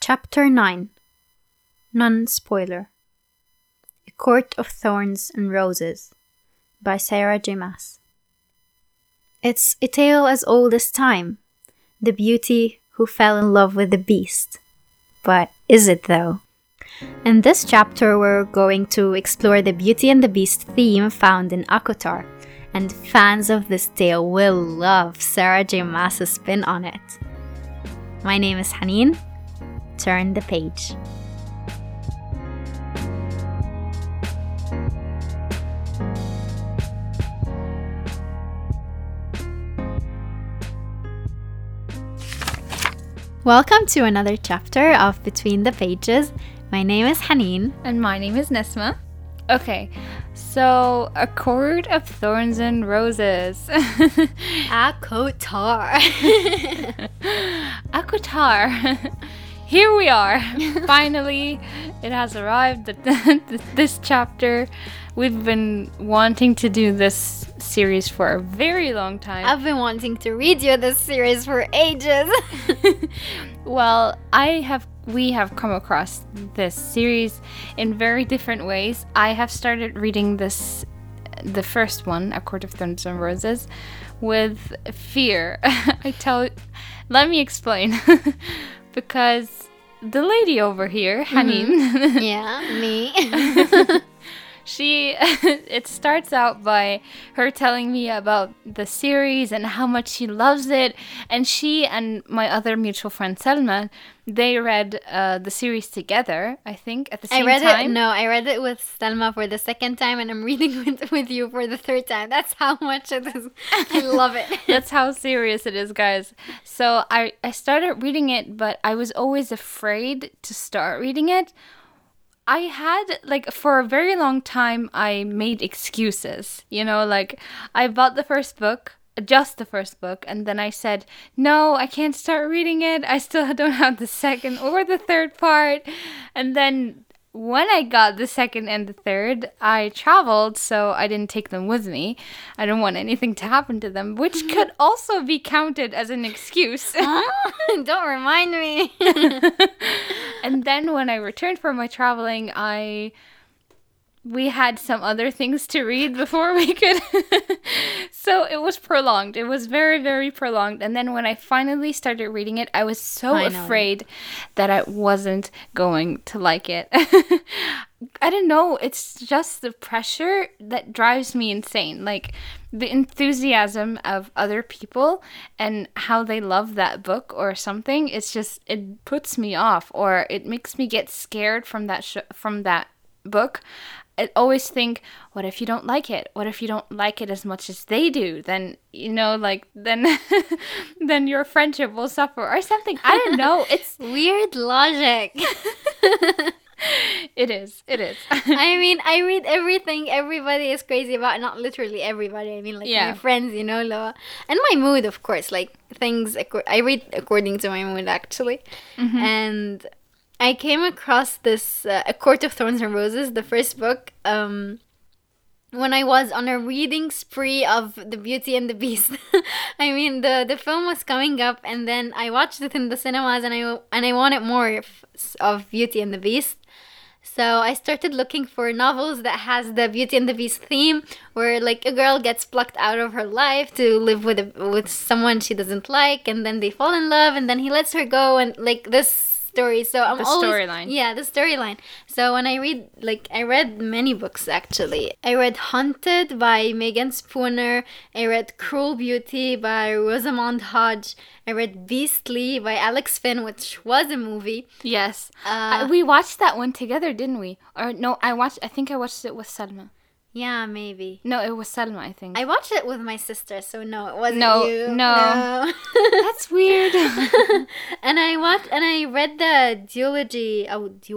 Chapter 9 Non-Spoiler A Court of Thorns and Roses by Sarah J. Maas. It's a tale as old as time, the beauty who fell in love with the beast. But is it though? In this chapter we're going to explore the Beauty and the Beast theme found in ACOTAR, and fans of this tale will love Sarah J. Maas' spin on it. My name is Haneen. Turn the page. Welcome to another chapter of Between the Pages. My name is Haneen. And my name is Nesma. Okay, so A Court of Thorns and Roses. ACOTAR. ACOTAR. Here we are. Finally, it has arrived. This chapter. We've been wanting to do this series for a very long time. I've been wanting to read you this series for ages. Well, we have come across this series in very different ways. I have started reading the first one, A Court of Thorns and Roses, with fear. Let me explain. Because the lady over here, Haneen. Yeah, me. It starts out by her telling me about the series and how much she loves it. And she and my other mutual friend Selma, they read the series together, I think, at the same time. I read it with Selma for the second time, and I'm reading with you for the third time. That's how much it is. I love it. That's how serious it is, guys. So I started reading it, but I was always afraid to start reading it. I had, for a very long time, I made excuses. I bought the first book, just the first book, and then I said, no, I can't start reading it. I still don't have the second or the third part. And then when I got the second and the third, I traveled, so I didn't take them with me. I don't want anything to happen to them, which could also be counted as an excuse. Don't remind me. And then when I returned from my traveling, we had some other things to read before we could. So it was prolonged. It was very, very prolonged. And then when I finally started reading it, I was so afraid that I wasn't going to like it. I don't know. It's just the pressure that drives me insane. The enthusiasm of other people and how they love that book or something. It puts me off, or it makes me get scared from that book. I always think, what if you don't like it? What if you don't like it as much as they do? Then, then your friendship will suffer or something. I don't know. It's weird logic. It is. I mean, I read everything everybody is crazy about. Not literally everybody. I mean, my friends, Loa. And my mood, of course. Things, I read according to my mood, actually. Mm-hmm. And I came across this A Court of Thorns and Roses, the first book, when I was on a reading spree of The Beauty and the Beast. I mean, the film was coming up, and then I watched it in the cinemas, and I wanted more of Beauty and the Beast. So I started looking for novels that has the Beauty and the Beast theme, where a girl gets plucked out of her life to live with someone she doesn't like, and then they fall in love, and then he lets her go, and this story. So I'm storyline. Yeah, the storyline. So when I read, I read many books, actually. I read Haunted by Megan Spooner. I read Cruel Beauty by Rosamund Hodge. I read Beastly by Alex Finn, which was a movie. Yes. We watched that one together, didn't we? Or no, I think I watched it with Selma. Yeah, maybe. No, it was Selma, I think. I watched it with my sister, so no, it wasn't you. No. That's weird. And I read the duology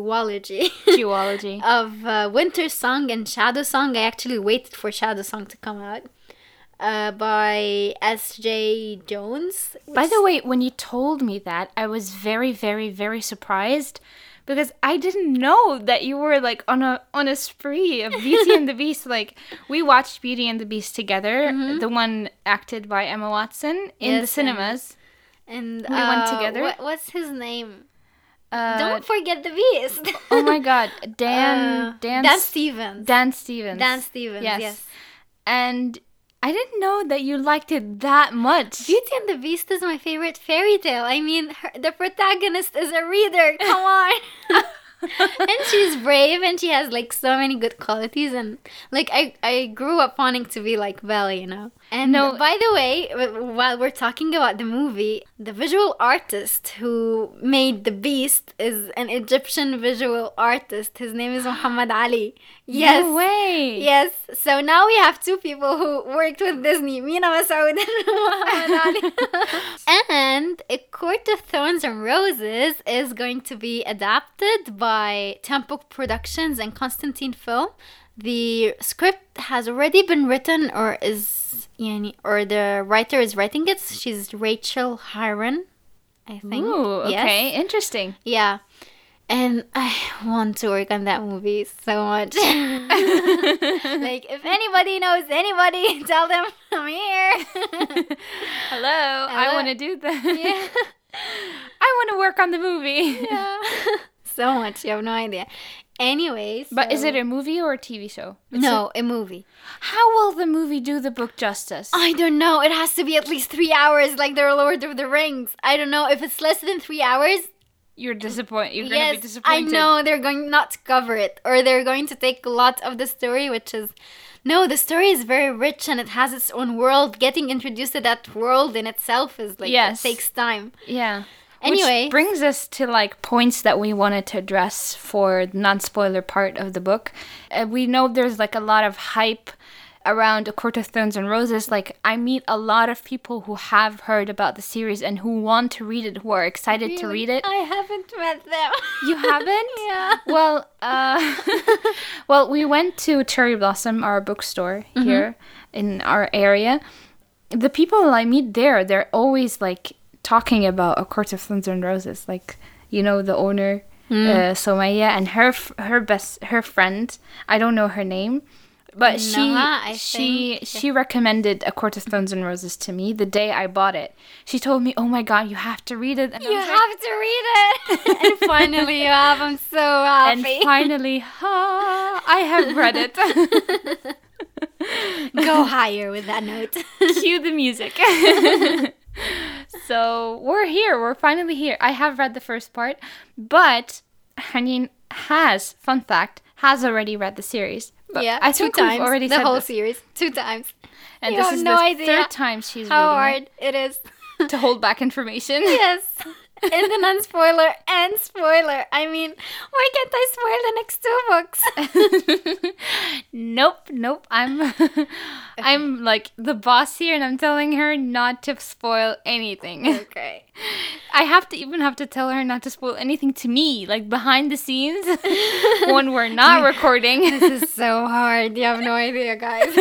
of Winter Song and Shadow Song. I actually waited for Shadow Song to come out. By S.J. Jones. By the way, when you told me that, I was very, very, very surprised. Because I didn't know that you were on a spree of Beauty and the Beast. We watched Beauty and the Beast together, the one acted by Emma Watson in the cinemas. And we went together. What's his name? Don't forget the Beast. Oh my God, Dan Stevens. Dan Stevens. Dan Stevens. Yes. And I didn't know that you liked it that much. Beauty and the Beast is my favorite fairy tale. I mean, the protagonist is a reader. Come on. And she's brave and she has like so many good qualities, and like I grew up wanting to be like Belle, you know. And by the way, while we're talking about the movie, the visual artist who made the Beast is an Egyptian visual artist. His name is Muhammad Ali. Yes. No way. Yes. So now we have two people who worked with Disney, Mina Masoud and Muhammad Ali. And A Court of Thorns and Roses is going to be adapted by Tempo Productions and Constantine Film. The script has already been written, or the writer is writing it. She's Rachel Hiron, I think. Ooh, okay, yes. Interesting. Yeah. And I want to work on that movie so much. Like, if anybody knows anybody, tell them I'm here. Hello. I want to do that. Yeah. I want to work on the movie. Yeah. So much. You have no idea. Anyways. But is it a movie or a TV show? A movie. How will the movie do the book justice? I don't know. It has to be at least 3 hours, like the Lord of the Rings. I don't know. If it's less than 3 hours, you're disappointed. You're yes, going to be disappointed. I know they're going not to cover it, or they're going to take a lot of the story, which is... No, the story is very rich and it has its own world. Getting introduced to that world in itself is like... Yes. It takes time. Yeah. Anyway. Which brings us to like points that we wanted to address for the non-spoiler part of the book. We know there's like a lot of hype around A Court of Thorns and Roses. Like, I meet a lot of people who have heard about the series and who want to read it, who are excited to read it. I haven't met them. You haven't? Yeah. Well, well, we went to Cherry Blossom, our bookstore here in our area. The people I meet there, they're always like talking about A Court of Thorns and Roses. Like, you know, the owner, Somaya, and her friend. I don't know her name. But she recommended A Court of Thorns and Roses to me the day I bought it. She told me, "Oh my God, you have to read it." And you have to read it. And finally you have. I'm so happy. And finally, I have read it. Go higher with that note. Cue the music. So we're here. We're finally here. I have read the first part, but Haneen fun fact, has already read the series. But yeah, I think 2 times. We've already the said whole series 2 times. And you this is the third time she's reading how hard it is to hold back information. Yes. In the non-spoiler and spoiler. I mean, why can't I spoil the next 2 books? Nope. I'm like the boss here, and I'm telling her not to spoil anything. Okay. I have to tell her not to spoil anything to me, like behind the scenes when we're not recording. This is so hard. You have no idea, guys.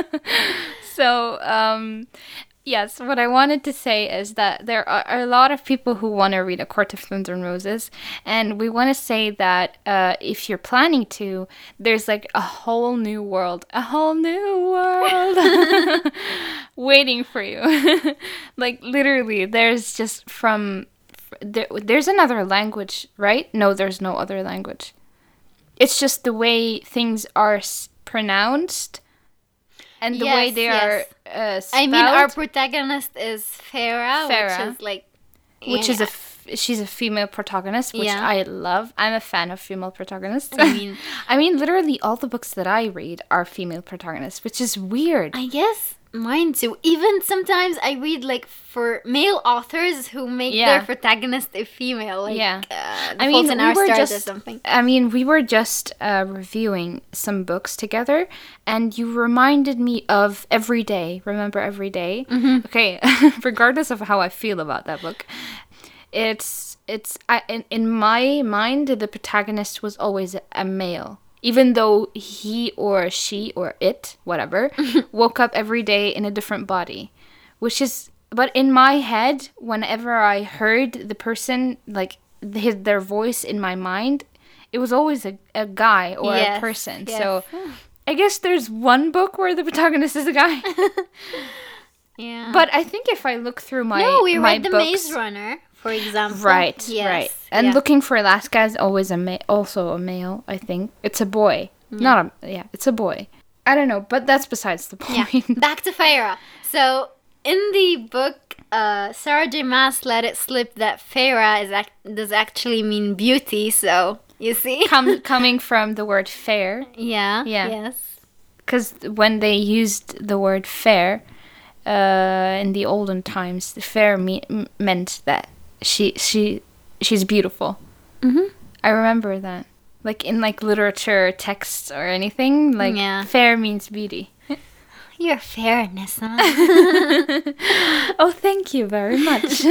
So, yes, what I wanted to say is that there are a lot of people who want to read A Court of Thorns and Roses, and we want to say that if you're planning to, there's like a whole new world waiting for you. Like, literally, there's just there's another language, right? No, there's no other language. It's just the way things are pronounced. And the way they are spelled. I mean, our protagonist is Farah. Which is she's a female protagonist, which I love. I'm a fan of female protagonists. I mean, literally all the books that I read are female protagonists, which is weird. I guess mine too. Even sometimes I read like for male authors who make their protagonist a female. Like, I mean, or something. I mean, we were just reviewing some books together, and you reminded me of Every Day. Remember Every Day? Mm-hmm. Okay, regardless of how I feel about that book, in my mind, the protagonist was always a male. Even though he or she or it, whatever, woke up every day in a different body. But in my head, whenever I heard the person, like their voice in my mind, it was always a guy or a person. Yes. So I guess there's one book where the protagonist is a guy. Yeah. But I think if I look through my we read The books, Maze Runner for example. Right, yes. right. And Looking for Alaska is always also a male, I think. It's a boy. It's a boy. I don't know, but that's besides the point. Yeah. Back to Feyre. So, in the book, Sarah J. Maas let it slip that Feyre does actually mean beauty, so, you see? Coming from the word fair. Yeah, yes. Because when they used the word fair, in the olden times, fair meant that she's beautiful. Mm-hmm. I remember that. Like in literature texts or anything, fair means beauty. You're fair, Nessa. Oh, thank you very much.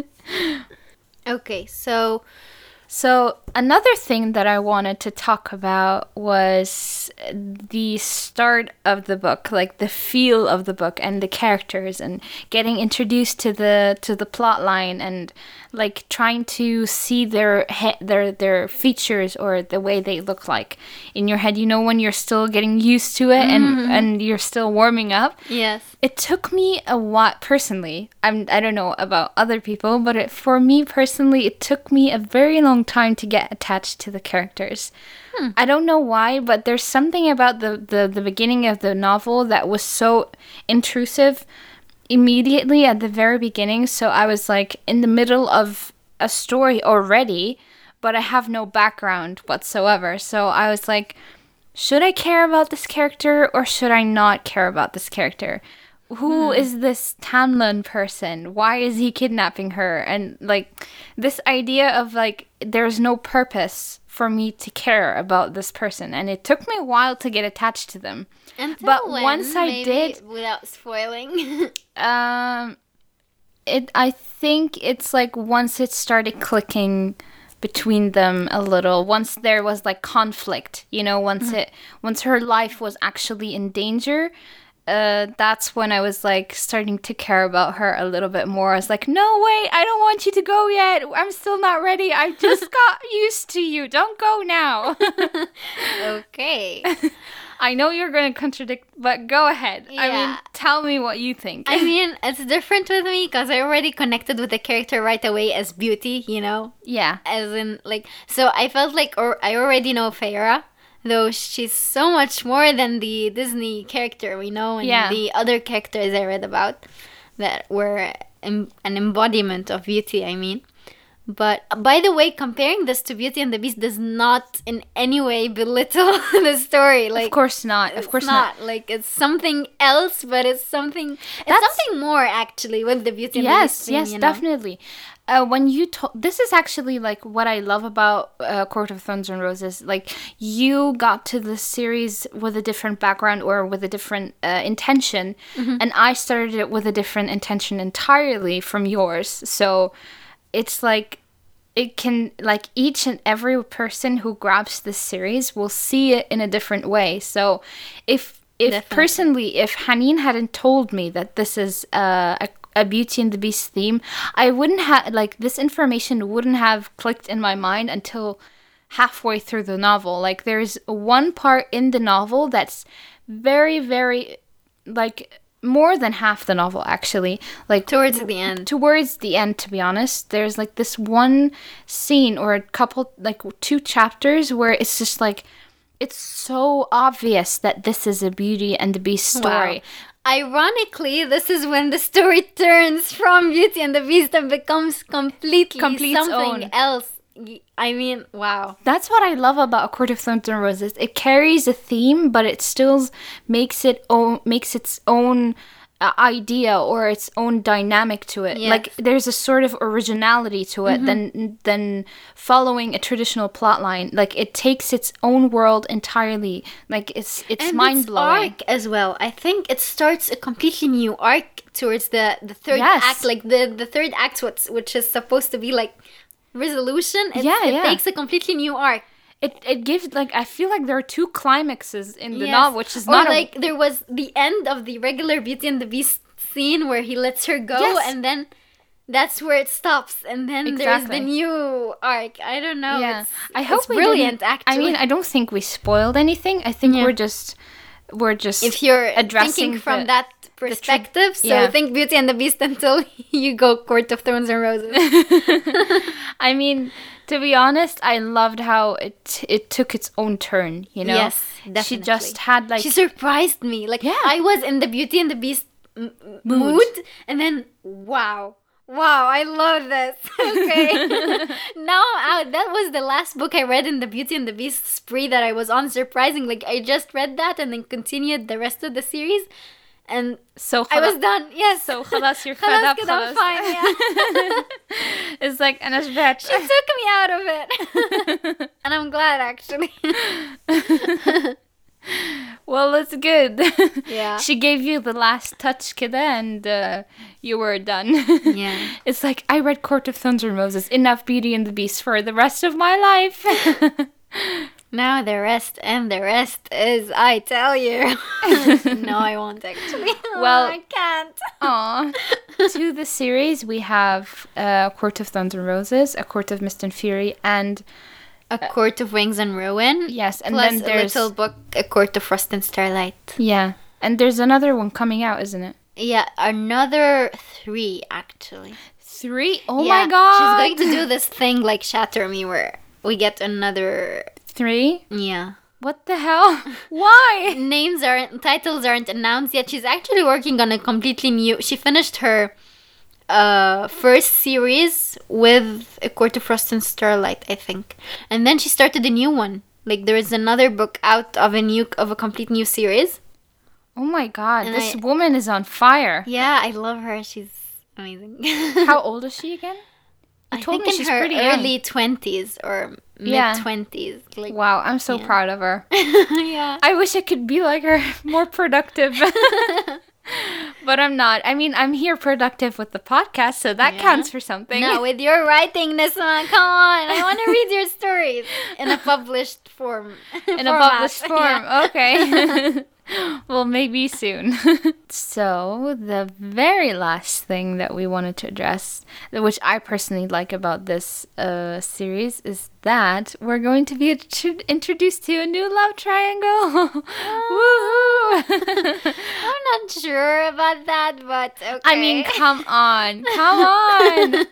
Okay, so another thing that I wanted to talk about was the start of the book, like the feel of the book and the characters, and getting introduced to the plot line, and like trying to see their features or the way they look like in your head. You know, when you're still getting used to it and you're still warming up. Yes. It took me a while, personally. I don't know about other people, but for me personally, it took me a very long time to get attached to the characters. I don't know why, but there's something about the beginning of the novel that was so intrusive immediately at the very beginning. So I was like in the middle of a story already, but I have no background whatsoever. So I was like, should I care about this character or should I not care about this character? Who is this Tamlin person? Why is he kidnapping her? And like this idea of like there's no purpose for me to care about this person, and it took me a while to get attached to them. But once I did, without spoiling, I think it's like once it started clicking between them a little, once there was like conflict, you know, once her life was actually in danger. That's when I was like starting to care about her a little bit more. I was like, no, wait, I don't want you to go yet. I'm still not ready. I just got used to you. Don't go now. Okay. I know you're going to contradict, but go ahead. Yeah. I mean, tell me what you think. I mean, it's different with me because I already connected with the character right away as beauty, you know? Yeah. As in, like, so I felt like I already know Feyre. Though she's so much more than the Disney character we know and the other characters I read about that were an embodiment of beauty, I mean. But, by the way, comparing this to Beauty and the Beast does not in any way belittle the story. Like, of course not. Of course not. Like, it's something else, but it's something more, actually, with the Beauty and the Beast thing, Yes, definitely. When you this is actually like what I love about Court of Thorns and Roses. Like, you got to the series with a different background or with a different intention, and I started it with a different intention entirely from yours. So it's like it can, like, each and every person who grabs this series will see it in a different way. So if personally, if Haneen hadn't told me that this is a Beauty and the Beast theme, I wouldn't have, like, this information wouldn't have clicked in my mind until halfway through the novel. Like, there's one part in the novel that's very, very, like, more than half the novel, actually. Like, towards the end, to be honest, there's, like, this one scene or a couple, like, 2 chapters where it's just, like, it's so obvious that this is a Beauty and the Beast story. Wow. Ironically, this is when the story turns from Beauty and the Beast and becomes completely something else. I mean, wow. That's what I love about A Court of Thorns and Roses. It carries a theme, but it still makes its own idea or its own dynamic to it. Yes. Like, there's a sort of originality to it than following a traditional plot line. Like, it takes its own world entirely. Like, it's mind blowing. Arc as well. I think it starts a completely new arc towards the third act. Like the third act, which is supposed to be like resolution. It takes a completely new arc. It gives, like, I feel like there are 2 climaxes in the novel, which is not like there was the end of the regular Beauty and the Beast scene where he lets her go, and then that's where it stops, and then there's the new arc. I don't know. Yeah. I hope it's brilliant. Actually, I mean, I don't think we spoiled anything. I think we're just we're just if you're addressing thinking from that perspective. So think Beauty and the Beast until you go Court of Thorns and Roses. I mean, to be honest, I loved how it took its own turn, you know? Yes, definitely. She just had like... She surprised me. Like, I was in the Beauty and the Beast mood. And then, wow, I love this. Okay. Now I'm out. That was the last book I read in the Beauty and the Beast spree that I was on. Surprising. Like, I just read that and then continued the rest of the series. And so I was done. Yes. So خلاص you're fed up. I'm fine. Yeah. It's like أنا شبعت. She took me out of it, and I'm glad actually. Well, it's good. Yeah. She gave you the last touch, كده, and you were done. Yeah. It's like I read Court of Thorns and Roses, enough Beauty and the Beast for the rest of my life. Now the rest is, I tell you. No, I won't actually. Well, I can't. Aw. To the series, we have Court of Thorns and Roses, A Court of Mist and Fury, and A Court of Wings and Ruin. Yes, and plus then there's a little book, A Court of Frost and Starlight. Yeah, and there's another one coming out, isn't it? Yeah, another 3 actually. 3? Oh my god! She's going to do this thing like Shatter Me where we get another 3? Yeah. What the hell? Why? Titles aren't announced yet. She's actually working on a completely new... She finished her first series with A Court of Frost and Starlight, I think. And then she started a new one. Like, there is another book out of a complete new series. Oh my god, and this woman is on fire. Yeah, I love her. She's amazing. How old is she again? I think in her early 20s or mid-20s. Like, wow, I'm so proud of her. Yeah. I wish I could be like her, more productive. But I'm not. I mean, I'm here productive with the podcast, so that counts for something. No, with your writing, Nisma, come on. I want to read your stories in a published form. In a published form, okay. Well, maybe soon. So, the very last thing that we wanted to address, which I personally like about this series, is that we're going to be introduced to a new love triangle. Woohoo! I'm not sure about that, but okay. I mean, come on. Come on.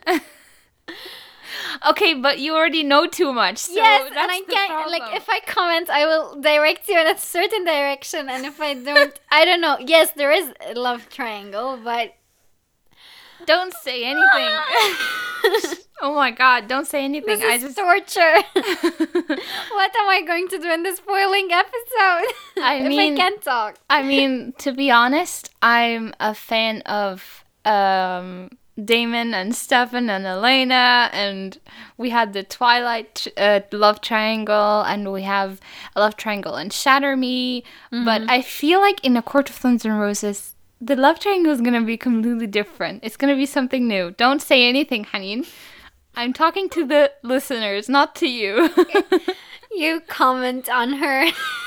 Okay, but you already know too much. So yes, that's and I can't, problem. like, if I comment, I will direct you in a certain direction, and if I don't, I don't know. Yes, there is a love triangle, but... Don't say anything. Oh my god, don't say anything. This is torture. What am I going to do in this spoiling episode? If I can't talk. I mean, to be honest, I'm a fan of... Damon and Stefan and Elena, and we had the Twilight love triangle, and we have a love triangle in Shatter Me. Mm-hmm. But I feel like in A Court of Thorns and Roses, the love triangle is gonna be completely different. It's gonna be something new. Don't say anything, Haneen. I'm talking to the listeners, not to you. You comment on her.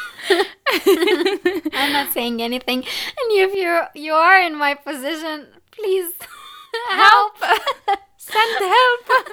I'm not saying anything. And if you are in my position, please. Help! Send help!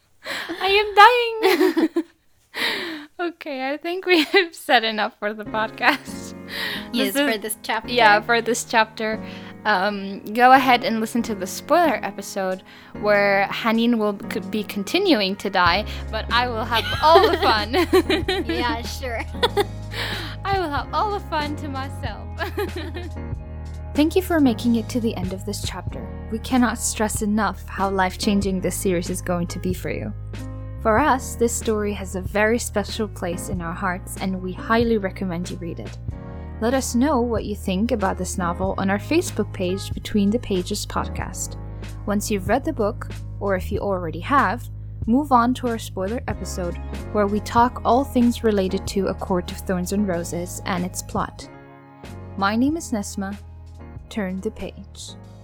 I am dying! Okay, I think we have said enough for the podcast. Yes, for this chapter. Yeah, for this chapter. Go ahead and listen to the spoiler episode where Haneen will be continuing to die, but I will have all the fun. Yeah, sure. I will have all the fun to myself. Thank you for making it to the end of this chapter. We cannot stress enough how life-changing this series is going to be for you. For us, this story has a very special place in our hearts, and we highly recommend you read it. Let us know what you think about this novel on our Facebook page, Between the Pages podcast. Once you've read the book, or if you already have, move on to our spoiler episode where we talk all things related to A Court of Thorns and Roses and its plot. My name is Nesma. Turn the page.